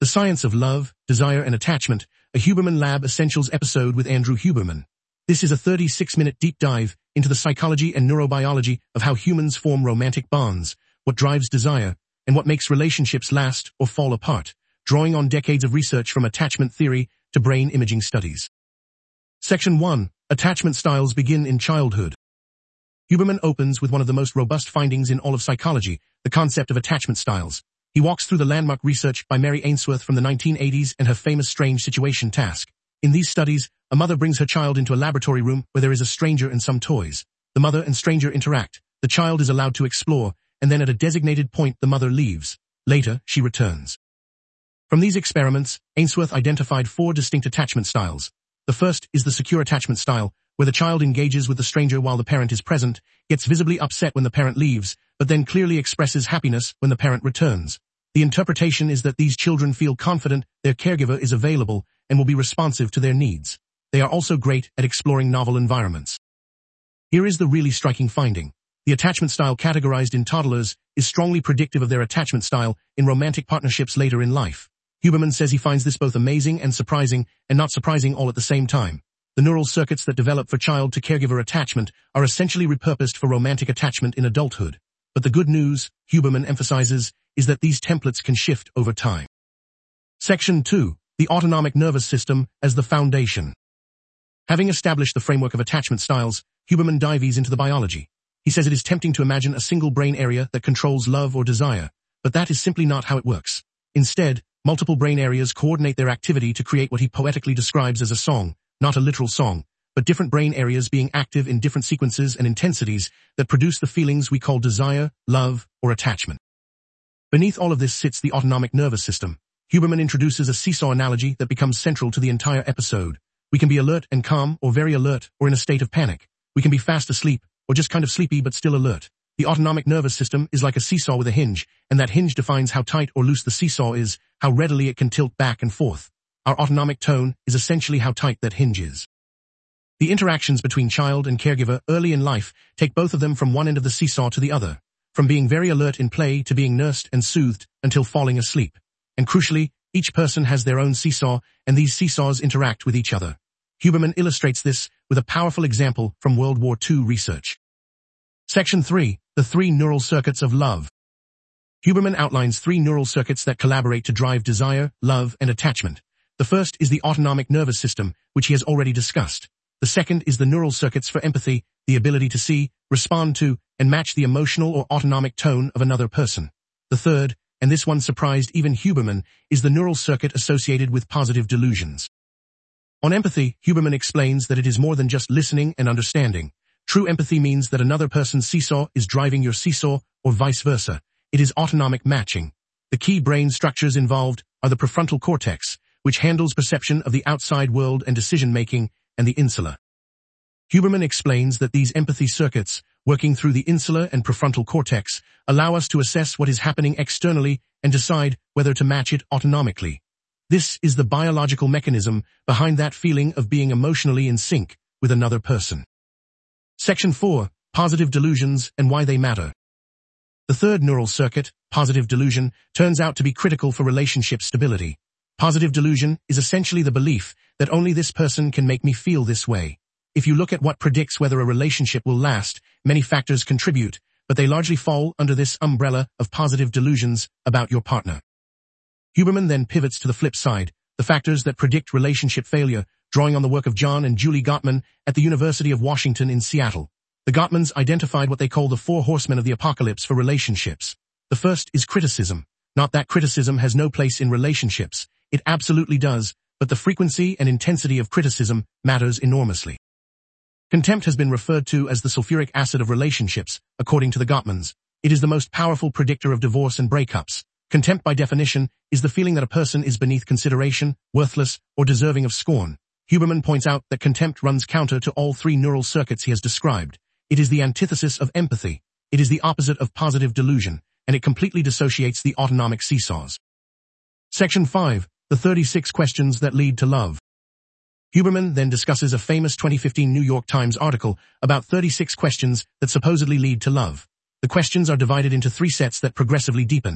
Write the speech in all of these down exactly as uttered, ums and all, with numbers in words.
The Science of Love, Desire and Attachment, a Huberman Lab Essentials episode with Andrew Huberman. This is a thirty-six minute deep dive into the psychology and neurobiology of how humans form romantic bonds, what drives desire, and what makes relationships last or fall apart, drawing on decades of research from attachment theory to brain imaging studies. Section one. Attachment styles begin in childhood. Huberman opens with one of the most robust findings in all of psychology, the concept of attachment styles. He walks through the landmark research by Mary Ainsworth from the nineteen eighties and her famous strange situation task. In these studies, a mother brings her child into a laboratory room where there is a stranger and some toys. The mother and stranger interact. The child is allowed to explore, and then at a designated point the mother leaves. Later, she returns. From these experiments, Ainsworth identified four distinct attachment styles. The first is the secure attachment style, where the child engages with the stranger while the parent is present, gets visibly upset when the parent leaves, but then clearly expresses happiness when the parent returns. The interpretation is that these children feel confident their caregiver is available and will be responsive to their needs. They are also great at exploring novel environments. Here is the really striking finding. The attachment style categorized in toddlers is strongly predictive of their attachment style in romantic partnerships later in life. Huberman says he finds this both amazing and surprising, and not surprising all at the same time. The neural circuits that develop for child-to-caregiver attachment are essentially repurposed for romantic attachment in adulthood. But the good news, Huberman emphasizes, is that these templates can shift over time. Section two. The autonomic nervous system as the foundation. Having established the framework of attachment styles, Huberman dives into the biology. He says it is tempting to imagine a single brain area that controls love or desire, but that is simply not how it works. Instead, multiple brain areas coordinate their activity to create what he poetically describes as a song, not a literal song, but different brain areas being active in different sequences and intensities that produce the feelings we call desire, love, or attachment. Beneath all of this sits the autonomic nervous system. Huberman introduces a seesaw analogy that becomes central to the entire episode. We can be alert and calm, or very alert, or in a state of panic. We can be fast asleep, or just kind of sleepy but still alert. The autonomic nervous system is like a seesaw with a hinge, and that hinge defines how tight or loose the seesaw is, how readily it can tilt back and forth. Our autonomic tone is essentially how tight that hinge is. The interactions between child and caregiver early in life take both of them from one end of the seesaw to the other, from being very alert in play to being nursed and soothed until falling asleep. And crucially, each person has their own seesaw, and these seesaws interact with each other. Huberman illustrates this with a powerful example from World War Two research. Section three. The three neural circuits of love. Huberman outlines three neural circuits that collaborate to drive desire, love, and attachment. The first is the autonomic nervous system, which he has already discussed. The second is the neural circuits for empathy, the ability to see, respond to, and match the emotional or autonomic tone of another person. The third, and this one surprised even Huberman, is the neural circuit associated with positive delusions. On empathy, Huberman explains that it is more than just listening and understanding. True empathy means that another person's seesaw is driving your seesaw, or vice versa. It is autonomic matching. The key brain structures involved are the prefrontal cortex, which handles perception of the outside world and decision-making, and the insula. Huberman explains that these empathy circuits, working through the insula and prefrontal cortex, allow us to assess what is happening externally and decide whether to match it autonomically. This is the biological mechanism behind that feeling of being emotionally in sync with another person. Section four. Positive delusions and why they matter. The third neural circuit, positive delusion, turns out to be critical for relationship stability. Positive delusion is essentially the belief that only this person can make me feel this way. If you look at what predicts whether a relationship will last, many factors contribute, but they largely fall under this umbrella of positive delusions about your partner. Huberman then pivots to the flip side, the factors that predict relationship failure, drawing on the work of John and Julie Gottman at the University of Washington in Seattle. The Gottmans identified what they call the four horsemen of the apocalypse for relationships. The first is criticism. Not that criticism has no place in relationships. It absolutely does, but the frequency and intensity of criticism matters enormously. Contempt has been referred to as the sulfuric acid of relationships, according to the Gottmans. It is the most powerful predictor of divorce and breakups. Contempt, by definition, is the feeling that a person is beneath consideration, worthless, or deserving of scorn. Huberman points out that contempt runs counter to all three neural circuits he has described. It is the antithesis of empathy. It is the opposite of positive delusion, and it completely dissociates the autonomic seesaws. Section five. The thirty-six questions that lead to love. Huberman then discusses a famous twenty fifteen New York Times article about thirty-six questions that supposedly lead to love. The questions are divided into three sets that progressively deepen.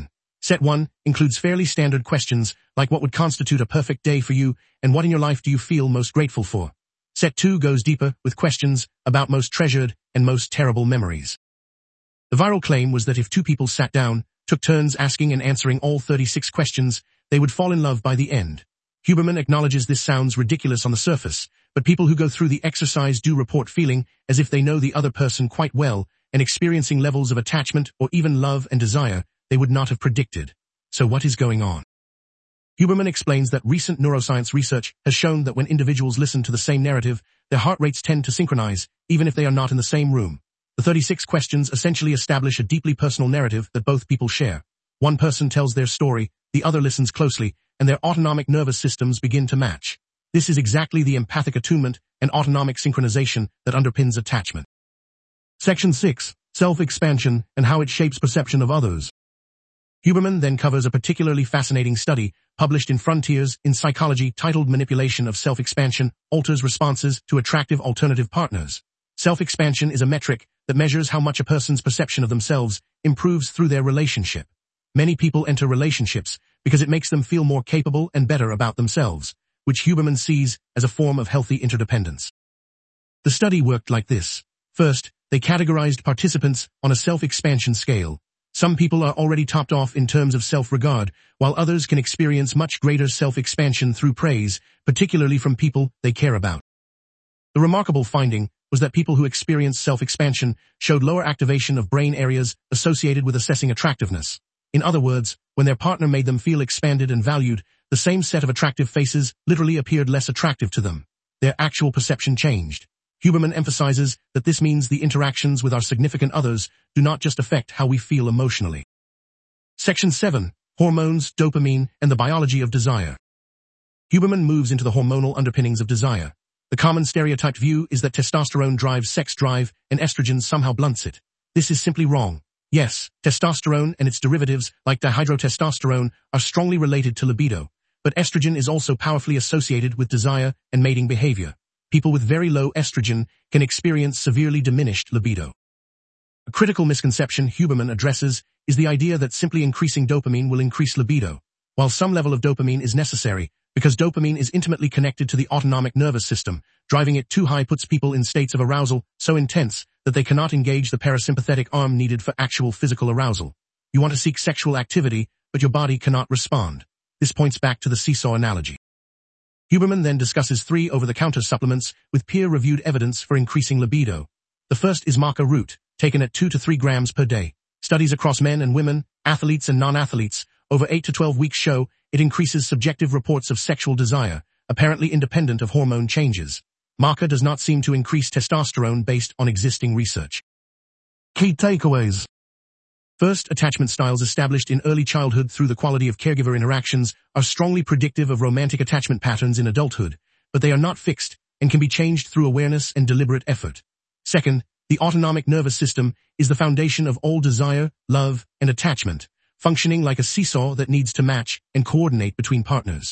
Set one includes fairly standard questions like what would constitute a perfect day for you and what in your life do you feel most grateful for. Set two goes deeper with questions about most treasured and most terrible memories. The viral claim was that if two people sat down, took turns asking and answering all thirty-six questions, they would fall in love by the end. Huberman acknowledges this sounds ridiculous on the surface, but people who go through the exercise do report feeling as if they know the other person quite well and experiencing levels of attachment or even love and desire they would not have predicted. So what is going on? Huberman explains that recent neuroscience research has shown that when individuals listen to the same narrative, their heart rates tend to synchronize, even if they are not in the same room. The thirty-six questions essentially establish a deeply personal narrative that both people share. One person tells their story, the other listens closely, and their autonomic nervous systems begin to match. This is exactly the empathic attunement and autonomic synchronization that underpins attachment. Section six. Self-expansion and how it shapes perception of others. Huberman then covers a particularly fascinating study published in Frontiers in Psychology titled Manipulation of Self-Expansion Alters Responses to Attractive Alternative Partners. Self-expansion is a metric that measures how much a person's perception of themselves improves through their relationship. Many people enter relationships because it makes them feel more capable and better about themselves, which Huberman sees as a form of healthy interdependence. The study worked like this. First, they categorized participants on a self-expansion scale. Some people are already topped off in terms of self-regard, while others can experience much greater self-expansion through praise, particularly from people they care about. The remarkable finding was that people who experienced self-expansion showed lower activation of brain areas associated with assessing attractiveness. In other words, when their partner made them feel expanded and valued, the same set of attractive faces literally appeared less attractive to them. Their actual perception changed. Huberman emphasizes that this means the interactions with our significant others do not just affect how we feel emotionally. Section seven. Hormones, dopamine, and the biology of desire. Huberman moves into the hormonal underpinnings of desire. The common stereotyped view is that testosterone drives sex drive and estrogen somehow blunts it. This is simply wrong. Yes, testosterone and its derivatives, like dihydrotestosterone, are strongly related to libido, but estrogen is also powerfully associated with desire and mating behavior. People with very low estrogen can experience severely diminished libido. A critical misconception Huberman addresses is the idea that simply increasing dopamine will increase libido. While some level of dopamine is necessary, because dopamine is intimately connected to the autonomic nervous system, driving it too high puts people in states of arousal so intense that they cannot engage the parasympathetic arm needed for actual physical arousal. You want to seek sexual activity, but your body cannot respond. This points back to the seesaw analogy. Huberman then discusses three over-the-counter supplements with peer-reviewed evidence for increasing libido. The first is maca root, taken at two to three grams per day. Studies across men and women, athletes and non-athletes, over eight to twelve weeks show it increases subjective reports of sexual desire, apparently independent of hormone changes. Maca does not seem to increase testosterone based on existing research. Key takeaways. First, attachment styles established in early childhood through the quality of caregiver interactions are strongly predictive of romantic attachment patterns in adulthood, but they are not fixed and can be changed through awareness and deliberate effort. Second, the autonomic nervous system is the foundation of all desire, love, and attachment, functioning like a seesaw that needs to match and coordinate between partners.